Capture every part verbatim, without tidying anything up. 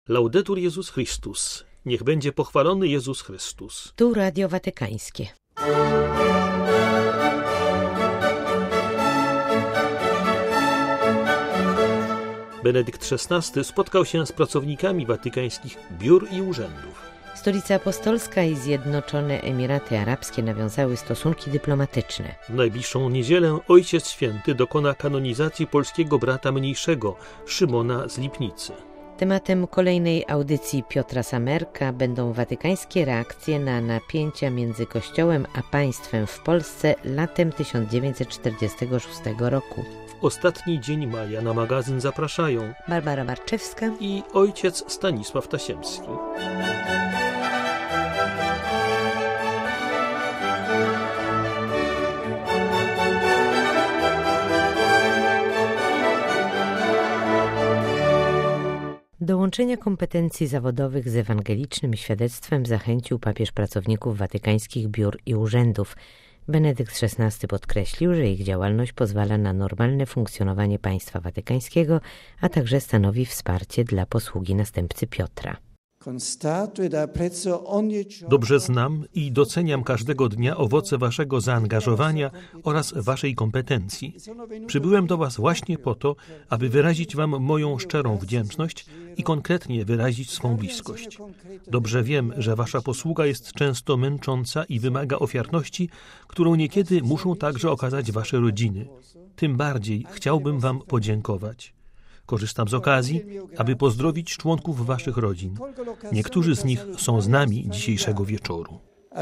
Laudetur Jezus Chrystus. Niech będzie pochwalony Jezus Chrystus. Tu Radio Watykańskie. Benedykt szesnasty spotkał się z pracownikami watykańskich biur i urzędów. Stolica Apostolska i Zjednoczone Emiraty Arabskie nawiązały stosunki dyplomatyczne. W najbliższą niedzielę Ojciec Święty dokona kanonizacji polskiego brata mniejszego, Szymona z Lipnicy. Tematem kolejnej audycji Piotra Samerka będą watykańskie reakcje na napięcia między Kościołem a państwem w Polsce latem tysiąc dziewięćset czterdziestego szóstego roku. W ostatni dzień maja na magazyn zapraszają Barbara Marczewska i ojciec Stanisław Tasiemski. Do łączenia kompetencji zawodowych z ewangelicznym świadectwem zachęcił papież pracowników watykańskich biur i urzędów. Benedykt szesnasty podkreślił, że ich działalność pozwala na normalne funkcjonowanie państwa watykańskiego, a także stanowi wsparcie dla posługi następcy Piotra. Dobrze znam i doceniam każdego dnia owoce waszego zaangażowania oraz waszej kompetencji. Przybyłem do was właśnie po to, aby wyrazić wam moją szczerą wdzięczność i konkretnie wyrazić swą bliskość. Dobrze wiem, że wasza posługa jest często męcząca i wymaga ofiarności, którą niekiedy muszą także okazać wasze rodziny. Tym bardziej chciałbym wam podziękować. Korzystam z okazji, aby pozdrowić członków waszych rodzin. Niektórzy z nich są z nami dzisiejszego wieczoru.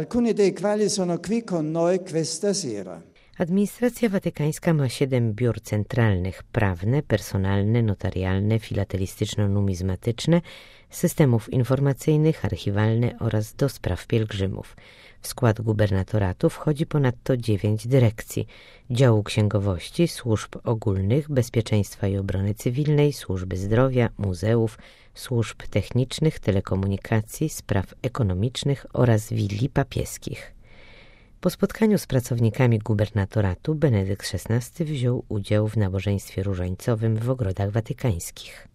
Administracja watykańska ma siedem biur centralnych: prawne, personalne, notarialne, filatelistyczno-numizmatyczne, systemów informacyjnych, archiwalne oraz do spraw pielgrzymów. W skład gubernatoratu wchodzi ponadto dziewięć dyrekcji: działu księgowości, służb ogólnych, bezpieczeństwa i obrony cywilnej, służby zdrowia, muzeów, służb technicznych, telekomunikacji, spraw ekonomicznych oraz willi papieskich. Po spotkaniu z pracownikami gubernatoratu Benedykt szesnasty wziął udział w nabożeństwie różańcowym w ogrodach watykańskich.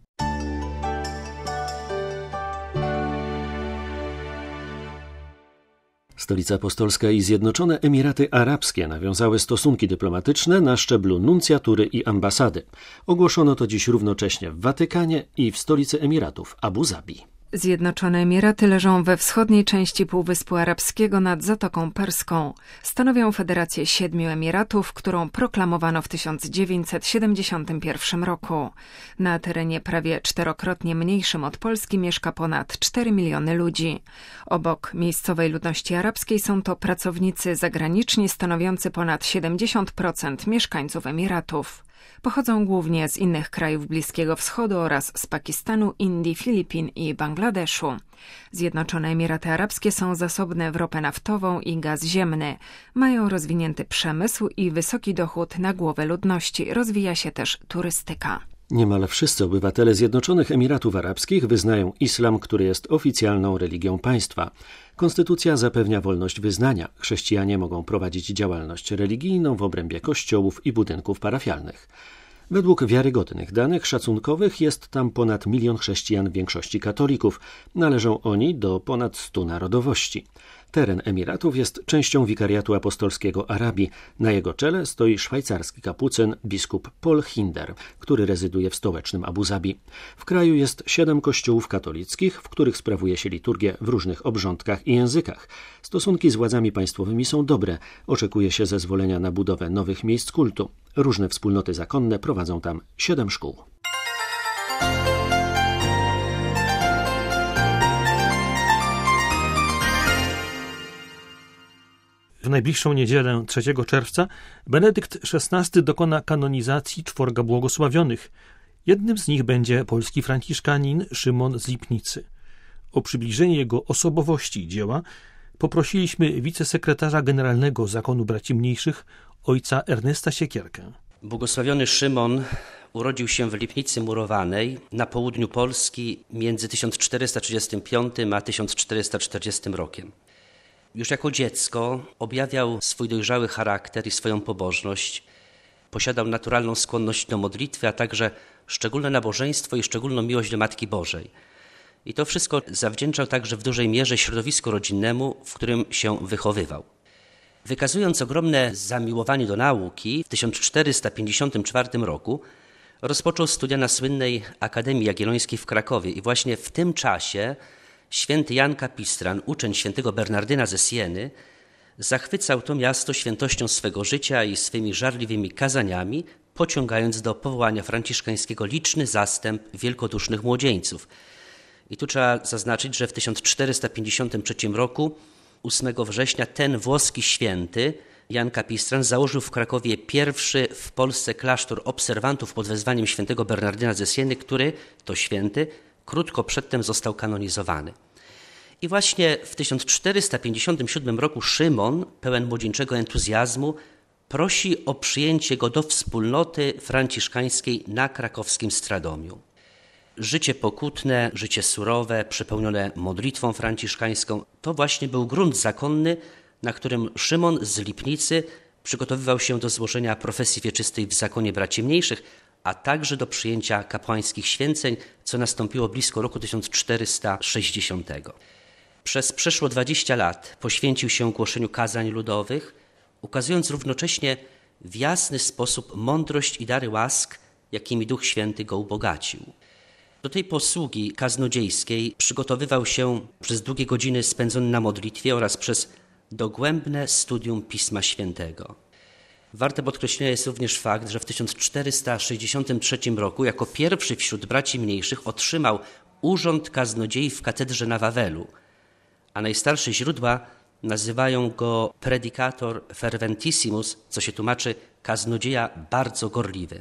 Stolica Apostolska i Zjednoczone Emiraty Arabskie nawiązały stosunki dyplomatyczne na szczeblu nuncjatury i ambasady. Ogłoszono to dziś równocześnie w Watykanie i w stolicy Emiratów, Abu Zabi. Zjednoczone Emiraty leżą we wschodniej części Półwyspu Arabskiego nad Zatoką Perską. Stanowią federację siedmiu emiratów, którą proklamowano w tysiąc dziewięćset siedemdziesiątym pierwszym roku. Na terenie prawie czterokrotnie mniejszym od Polski mieszka ponad cztery miliony ludzi. Obok miejscowej ludności arabskiej są to pracownicy zagraniczni stanowiący ponad siedemdziesiąt procent mieszkańców Emiratów. Pochodzą głównie z innych krajów Bliskiego Wschodu oraz z Pakistanu, Indii, Filipin i Bangladeszu. Zjednoczone Emiraty Arabskie są zasobne w ropę naftową i gaz ziemny. Mają rozwinięty przemysł i wysoki dochód na głowę ludności. Rozwija się też turystyka. Niemal wszyscy obywatele Zjednoczonych Emiratów Arabskich wyznają islam, który jest oficjalną religią państwa. Konstytucja zapewnia wolność wyznania. Chrześcijanie mogą prowadzić działalność religijną w obrębie kościołów i budynków parafialnych. Według wiarygodnych danych szacunkowych jest tam ponad milion chrześcijan, w większości katolików. Należą oni do ponad stu narodowości. Teren Emiratów jest częścią Wikariatu Apostolskiego Arabii. Na jego czele stoi szwajcarski kapucyn biskup Paul Hinder, który rezyduje w stołecznym Abu Zabi. W kraju jest siedem kościołów katolickich, w których sprawuje się liturgię w różnych obrządkach i językach. Stosunki z władzami państwowymi są dobre. Oczekuje się zezwolenia na budowę nowych miejsc kultu. Różne wspólnoty zakonne prowadzą tam siedem szkół. W najbliższą niedzielę trzeciego czerwca Benedykt szesnasty dokona kanonizacji czworga błogosławionych. Jednym z nich będzie polski franciszkanin Szymon z Lipnicy. O przybliżenie jego osobowości i dzieła poprosiliśmy wicesekretarza generalnego Zakonu Braci Mniejszych, ojca Ernesta Siekierkę. Błogosławiony Szymon urodził się w Lipnicy Murowanej na południu Polski między tysiąc czterysta trzydziestym piątym a tysiąc czterysta czterdziestym rokiem. Już jako dziecko objawiał swój dojrzały charakter i swoją pobożność. Posiadał naturalną skłonność do modlitwy, a także szczególne nabożeństwo i szczególną miłość do Matki Bożej. I to wszystko zawdzięczał także w dużej mierze środowisku rodzinnemu, w którym się wychowywał. Wykazując ogromne zamiłowanie do nauki, w tysiąc czterysta pięćdziesiątym czwartym roku rozpoczął studia na słynnej Akademii Jagiellońskiej w Krakowie i właśnie w tym czasie święty Jan Kapistran, uczeń świętego Bernardyna ze Sieny, zachwycał to miasto świętością swego życia i swymi żarliwymi kazaniami, pociągając do powołania franciszkańskiego liczny zastęp wielkodusznych młodzieńców. I tu trzeba zaznaczyć, że w tysiąc czterysta pięćdziesiątym trzecim roku, ósmego września, ten włoski święty, Jan Kapistran, założył w Krakowie pierwszy w Polsce klasztor obserwantów pod wezwaniem świętego Bernardyna ze Sieny, który, to święty, krótko przedtem został kanonizowany. I właśnie w tysiąc czterysta pięćdziesiątym siódmym roku Szymon, pełen młodzieńczego entuzjazmu, prosi o przyjęcie go do wspólnoty franciszkańskiej na krakowskim Stradomiu. Życie pokutne, życie surowe, przepełnione modlitwą franciszkańską, to właśnie był grunt zakonny, na którym Szymon z Lipnicy przygotowywał się do złożenia profesji wieczystej w zakonie braci mniejszych, a także do przyjęcia kapłańskich święceń, co nastąpiło blisko roku tysiąc czterysta sześćdziesiątego. Przez przeszło dwadzieścia lat poświęcił się głoszeniu kazań ludowych, ukazując równocześnie w jasny sposób mądrość i dary łask, jakimi Duch Święty go ubogacił. Do tej posługi kaznodziejskiej przygotowywał się przez długie godziny spędzone na modlitwie oraz przez dogłębne studium Pisma Świętego. Warte podkreślenia jest również fakt, że w tysiąc czterysta sześćdziesiątym trzecim roku jako pierwszy wśród braci mniejszych otrzymał urząd kaznodziei w katedrze na Wawelu, a najstarsze źródła nazywają go predicator ferventissimus, co się tłumaczy kaznodzieja bardzo gorliwy.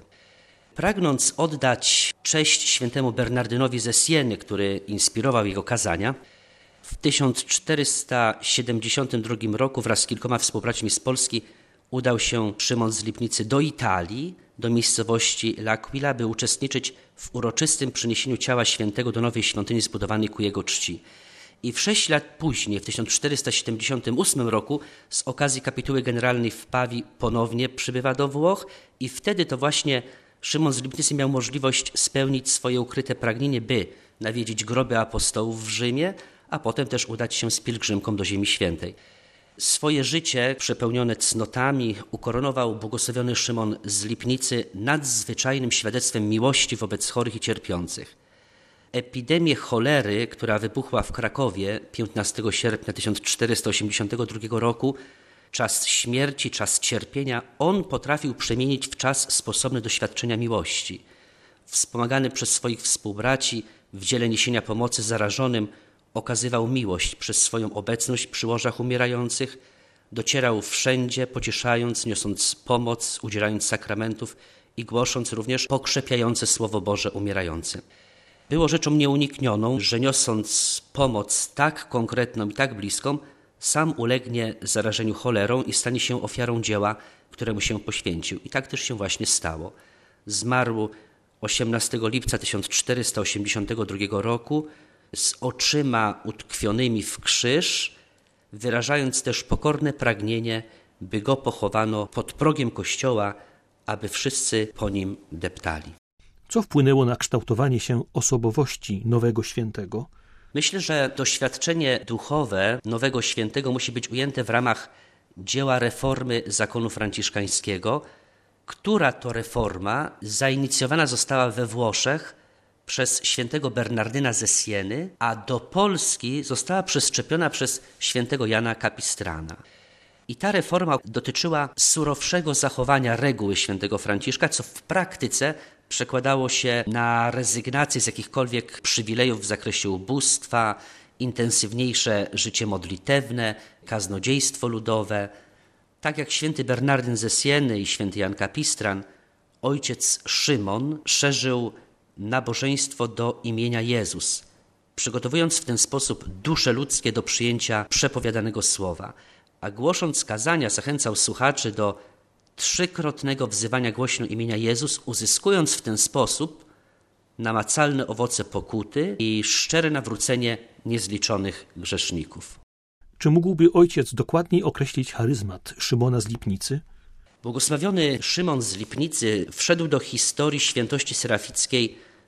Pragnąc oddać cześć świętemu Bernardynowi ze Sieny, który inspirował jego kazania, w tysiąc czterysta siedemdziesiątym drugim roku wraz z kilkoma współbraćmi z Polski udał się Szymon z Lipnicy do Italii, do miejscowości L'Aquila, by uczestniczyć w uroczystym przyniesieniu ciała świętego do nowej świątyni zbudowanej ku jego czci. I w sześć lat później, w tysiąc czterysta siedemdziesiątym ósmym roku, z okazji kapituły generalnej w Pawii ponownie przybywa do Włoch i wtedy to właśnie Szymon z Lipnicy miał możliwość spełnić swoje ukryte pragnienie, by nawiedzić groby apostołów w Rzymie, a potem też udać się z pielgrzymką do Ziemi Świętej. Swoje życie przepełnione cnotami ukoronował błogosławiony Szymon z Lipnicy nadzwyczajnym świadectwem miłości wobec chorych i cierpiących. Epidemię cholery, która wybuchła w Krakowie piętnastego sierpnia tysiąc czterysta osiemdziesiątego drugiego roku, czas śmierci, czas cierpienia, on potrafił przemienić w czas sposobny do świadczenia miłości. Wspomagany przez swoich współbraci w dziele niesienia pomocy zarażonym, okazywał miłość przez swoją obecność przy łożach umierających, docierał wszędzie, pocieszając, niosąc pomoc, udzielając sakramentów i głosząc również pokrzepiające Słowo Boże umierającym. Było rzeczą nieuniknioną, że niosąc pomoc tak konkretną i tak bliską, sam ulegnie zarażeniu cholerą i stanie się ofiarą dzieła, któremu się poświęcił. I tak też się właśnie stało. Zmarł osiemnastego lipca tysiąc czterysta osiemdziesiątego drugiego roku z oczyma utkwionymi w krzyż, wyrażając też pokorne pragnienie, by go pochowano pod progiem kościoła, aby wszyscy po nim deptali. Co wpłynęło na kształtowanie się osobowości nowego świętego? Myślę, że doświadczenie duchowe nowego świętego musi być ujęte w ramach dzieła reformy zakonu franciszkańskiego, która to reforma zainicjowana została we Włoszech przez świętego Bernardyna ze Sieny, a do Polski została przeszczepiona przez świętego Jana Kapistrana. I ta reforma dotyczyła surowszego zachowania reguły świętego Franciszka, co w praktyce przekładało się na rezygnację z jakichkolwiek przywilejów w zakresie ubóstwa, intensywniejsze życie modlitewne, kaznodziejstwo ludowe. Tak jak święty Bernardyn ze Sieny i święty Jan Kapistran, ojciec Szymon szerzył nabożeństwo do imienia Jezus, przygotowując w ten sposób dusze ludzkie do przyjęcia przepowiadanego słowa, a głosząc kazania zachęcał słuchaczy do trzykrotnego wzywania głośno imienia Jezus, uzyskując w ten sposób namacalne owoce pokuty i szczere nawrócenie niezliczonych grzeszników. Czy mógłby ojciec dokładniej określić charyzmat Szymona z Lipnicy? Błogosławiony Szymon z Lipnicy wszedł do historii świętości serafickiej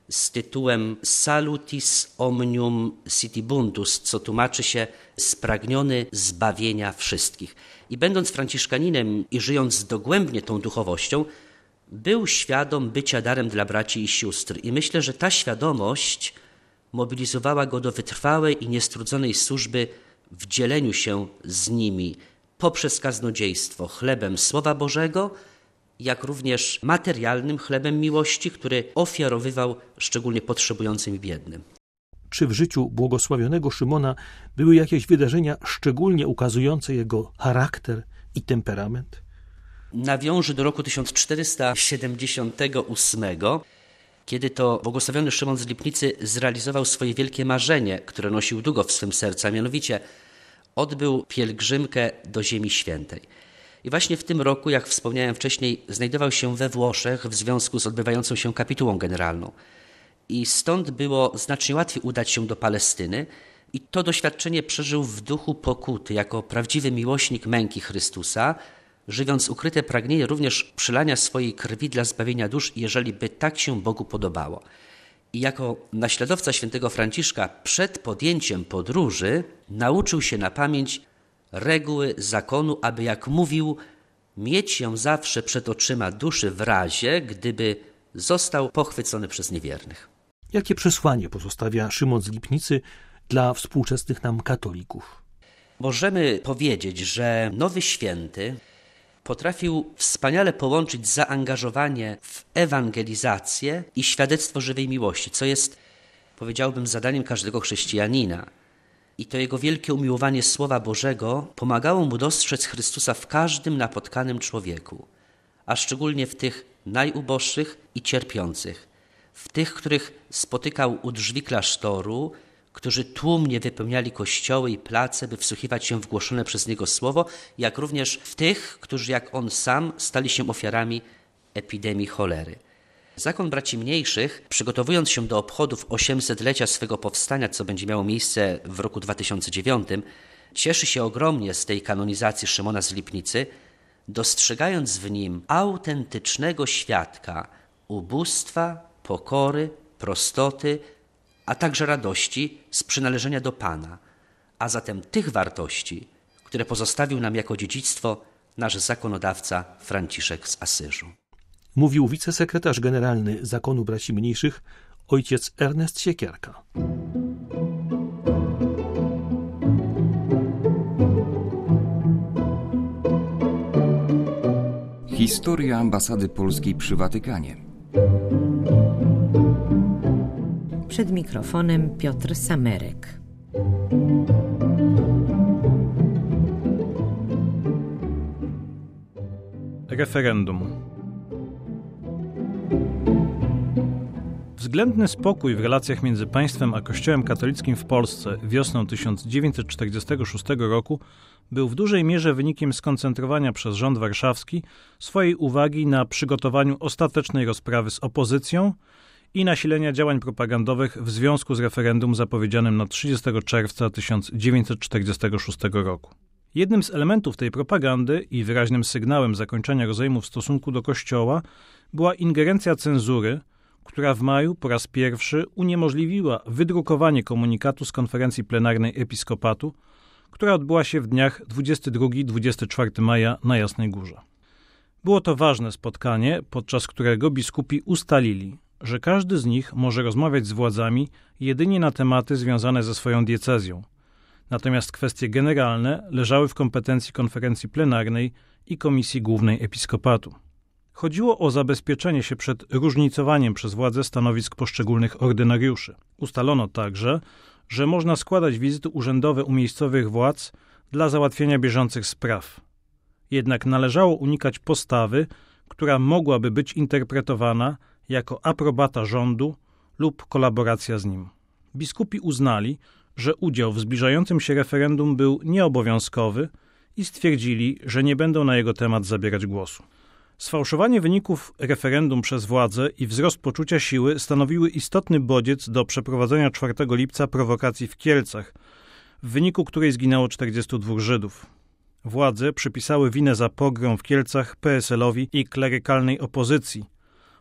z tytułem Salutis omnium citibundus, co tłumaczy się spragniony zbawienia wszystkich. I będąc franciszkaninem i żyjąc dogłębnie tą duchowością, był świadom bycia darem dla braci i sióstr. I myślę, że ta świadomość mobilizowała go do wytrwałej i niestrudzonej służby w dzieleniu się z nimi poprzez kaznodziejstwo chlebem Słowa Bożego, jak również materialnym chlebem miłości, który ofiarowywał szczególnie potrzebującym i biednym. Czy w życiu błogosławionego Szymona były jakieś wydarzenia szczególnie ukazujące jego charakter i temperament? Nawiążę do roku tysiąc czterysta siedemdziesiątego ósmego, kiedy to błogosławiony Szymon z Lipnicy zrealizował swoje wielkie marzenie, które nosił długo w swym sercu, a mianowicie odbył pielgrzymkę do Ziemi Świętej. I właśnie w tym roku, jak wspomniałem wcześniej, znajdował się we Włoszech w związku z odbywającą się kapitułą generalną. I stąd było znacznie łatwiej udać się do Palestyny i to doświadczenie przeżył w duchu pokuty, jako prawdziwy miłośnik męki Chrystusa, żywiąc ukryte pragnienie również przylania swojej krwi dla zbawienia dusz, jeżeli by tak się Bogu podobało. I jako naśladowca świętego Franciszka przed podjęciem podróży nauczył się na pamięć reguły zakonu, aby, jak mówił, mieć ją zawsze przed oczyma duszy w razie, gdyby został pochwycony przez niewiernych. Jakie przesłanie pozostawia Szymon z Lipnicy dla współczesnych nam katolików? Możemy powiedzieć, że nowy święty potrafił wspaniale połączyć zaangażowanie w ewangelizację i świadectwo żywej miłości, co jest, powiedziałbym, zadaniem każdego chrześcijanina. I to jego wielkie umiłowanie Słowa Bożego pomagało mu dostrzec Chrystusa w każdym napotkanym człowieku, a szczególnie w tych najuboższych i cierpiących, w tych, których spotykał u drzwi klasztoru, którzy tłumnie wypełniali kościoły i place, by wsłuchiwać się w głoszone przez niego słowo, jak również w tych, którzy jak on sam stali się ofiarami epidemii cholery. Zakon Braci Mniejszych, przygotowując się do obchodów osiemsetlecia swego powstania, co będzie miało miejsce w roku dwa tysiące dziewiątym, cieszy się ogromnie z tej kanonizacji Szymona z Lipnicy, dostrzegając w nim autentycznego świadka ubóstwa, pokory, prostoty, a także radości z przynależenia do Pana, a zatem tych wartości, które pozostawił nam jako dziedzictwo nasz zakonodawca Franciszek z Asyżu. Mówił wicesekretarz generalny Zakonu Braci Mniejszych, ojciec Ernest Siekierka. Historia ambasady polskiej przy Watykanie. Przed mikrofonem Piotr Samerek. Referendum. Względny spokój w relacjach między państwem a Kościołem katolickim w Polsce wiosną tysiąc dziewięćset czterdziestego szóstego roku był w dużej mierze wynikiem skoncentrowania przez rząd warszawski swojej uwagi na przygotowaniu ostatecznej rozprawy z opozycją i nasilenia działań propagandowych w związku z referendum zapowiedzianym na trzydziestego czerwca tysiąc dziewięćset czterdziestego szóstego roku. Jednym z elementów tej propagandy i wyraźnym sygnałem zakończenia rozejmu w stosunku do Kościoła była ingerencja cenzury, która w maju po raz pierwszy uniemożliwiła wydrukowanie komunikatu z konferencji plenarnej Episkopatu, która odbyła się w dniach dwudziestego drugiego do dwudziestego czwartego maja na Jasnej Górze. Było to ważne spotkanie, podczas którego biskupi ustalili, że każdy z nich może rozmawiać z władzami jedynie na tematy związane ze swoją diecezją. Natomiast kwestie generalne leżały w kompetencji konferencji plenarnej i Komisji Głównej Episkopatu. Chodziło o zabezpieczenie się przed różnicowaniem przez władze stanowisk poszczególnych ordynariuszy. Ustalono także, że można składać wizyty urzędowe u miejscowych władz dla załatwienia bieżących spraw. Jednak należało unikać postawy, która mogłaby być interpretowana jako aprobata rządu lub kolaboracja z nim. Biskupi uznali, że udział w zbliżającym się referendum był nieobowiązkowy i stwierdzili, że nie będą na jego temat zabierać głosu. Sfałszowanie wyników referendum przez władze i wzrost poczucia siły stanowiły istotny bodziec do przeprowadzenia czwartego lipca prowokacji w Kielcach, w wyniku której zginęło czterdziestu dwóch Żydów. Władze przypisały winę za pogrom w Kielcach P S L-owi i klerykalnej opozycji,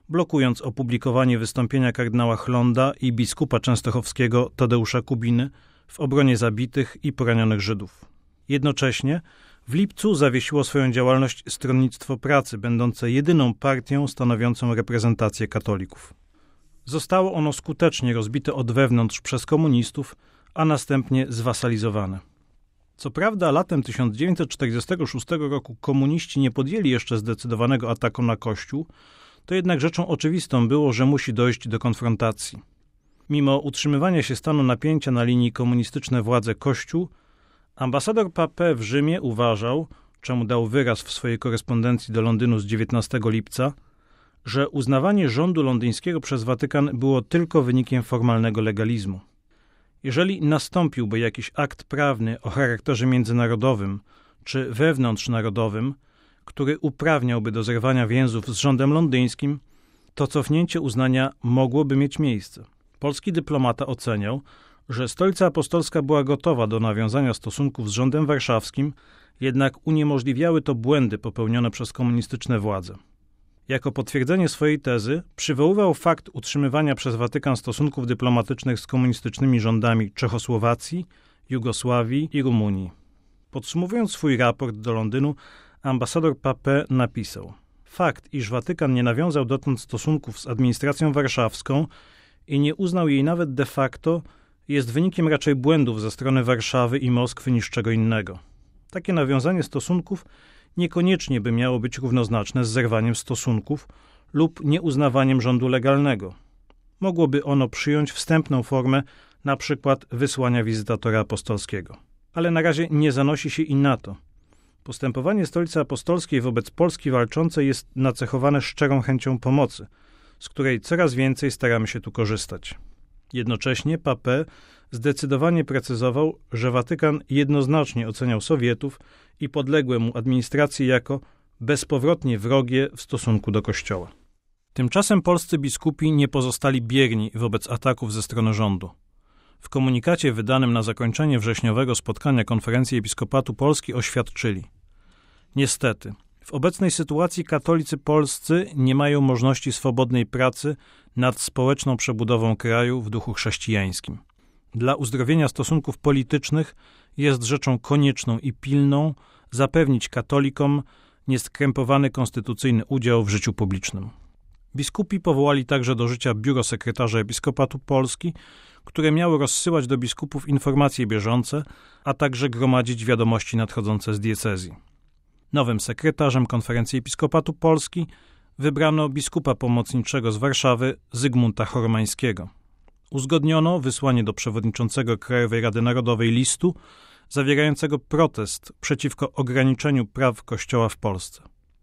blokując opublikowanie wystąpienia kardynała Chlonda i biskupa częstochowskiego Tadeusza Kubiny w obronie zabitych i poranionych Żydów. Jednocześnie w lipcu zawiesiło swoją działalność Stronnictwo Pracy, będące jedyną partią stanowiącą reprezentację katolików. Zostało ono skutecznie rozbite od wewnątrz przez komunistów, a następnie zwasalizowane. Co prawda latem tysiąc dziewięćset czterdziestego szóstego roku komuniści nie podjęli jeszcze zdecydowanego ataku na Kościół, to jednak rzeczą oczywistą było, że musi dojść do konfrontacji. Mimo utrzymywania się stanu napięcia na linii komunistyczne władze-Kościół, ambasador Papin w Rzymie uważał, czemu dał wyraz w swojej korespondencji do Londynu z dziewiętnastego lipca, że uznawanie rządu londyńskiego przez Watykan było tylko wynikiem formalnego legalizmu. Jeżeli nastąpiłby jakiś akt prawny o charakterze międzynarodowym czy wewnątrznarodowym, który uprawniałby do zerwania więzów z rządem londyńskim, to cofnięcie uznania mogłoby mieć miejsce. Polski dyplomata oceniał, że Stolica Apostolska była gotowa do nawiązania stosunków z rządem warszawskim, jednak uniemożliwiały to błędy popełnione przez komunistyczne władze. Jako potwierdzenie swojej tezy przywoływał fakt utrzymywania przez Watykan stosunków dyplomatycznych z komunistycznymi rządami Czechosłowacji, Jugosławii i Rumunii. Podsumowując swój raport do Londynu, ambasador Papin napisał: fakt, iż Watykan nie nawiązał dotąd stosunków z administracją warszawską i nie uznał jej nawet de facto, jest wynikiem raczej błędów ze strony Warszawy i Moskwy niż czego innego. Takie nawiązanie stosunków niekoniecznie by miało być równoznaczne z zerwaniem stosunków lub nieuznawaniem rządu legalnego. Mogłoby ono przyjąć wstępną formę, na przykład wysłania wizytatora apostolskiego. Ale na razie nie zanosi się i na to. Postępowanie Stolicy Apostolskiej wobec Polski walczącej jest nacechowane szczerą chęcią pomocy, z której coraz więcej staramy się tu korzystać. Jednocześnie Papin zdecydowanie precyzował, że Watykan jednoznacznie oceniał Sowietów i podległe mu administracje jako bezpowrotnie wrogie w stosunku do Kościoła. Tymczasem polscy biskupi nie pozostali bierni wobec ataków ze strony rządu. W komunikacie wydanym na zakończenie wrześniowego spotkania Konferencji Episkopatu Polski oświadczyli: niestety, w obecnej sytuacji katolicy polscy nie mają możliwości swobodnej pracy nad społeczną przebudową kraju w duchu chrześcijańskim. Dla uzdrowienia stosunków politycznych jest rzeczą konieczną i pilną zapewnić katolikom nieskrępowany konstytucyjny udział w życiu publicznym. Biskupi powołali także do życia biuro sekretarza Episkopatu Polski, które miało rozsyłać do biskupów informacje bieżące, a także gromadzić wiadomości nadchodzące z diecezji. Nowym sekretarzem Konferencji Episkopatu Polski wybrano biskupa pomocniczego z Warszawy Zygmunta Choromańskiego. Uzgodniono wysłanie do przewodniczącego Krajowej Rady Narodowej listu zawierającego protest przeciwko ograniczeniu praw Kościoła w Polsce.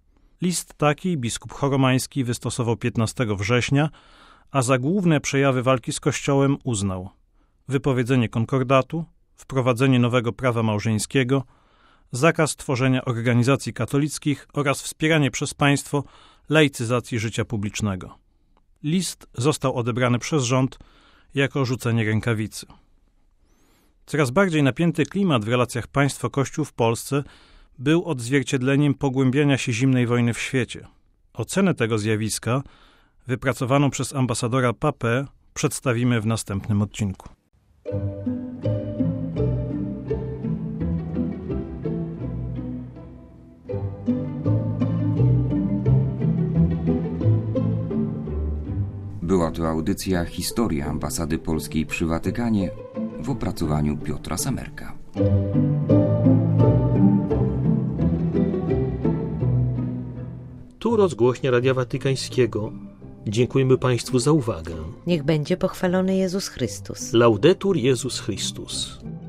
List taki biskup Choromański wystosował piętnastego września, a za główne przejawy walki z Kościołem uznał wypowiedzenie konkordatu, wprowadzenie nowego prawa małżeńskiego, zakaz tworzenia organizacji katolickich oraz wspieranie przez państwo laicyzacji życia publicznego. List został odebrany przez rząd jako rzucenie rękawicy. Coraz bardziej napięty klimat w relacjach państwo-Kościół w Polsce był odzwierciedleniem pogłębiania się zimnej wojny w świecie. Ocenę tego zjawiska, wypracowaną przez ambasadora Papin, przedstawimy w następnym odcinku. Była to audycja Historia Ambasady Polskiej przy Watykanie w opracowaniu Piotra Samerka. Tu rozgłośnia Radia Watykańskiego. Dziękujemy Państwu za uwagę. Niech będzie pochwalony Jezus Chrystus. Laudetur Jezus Chrystus.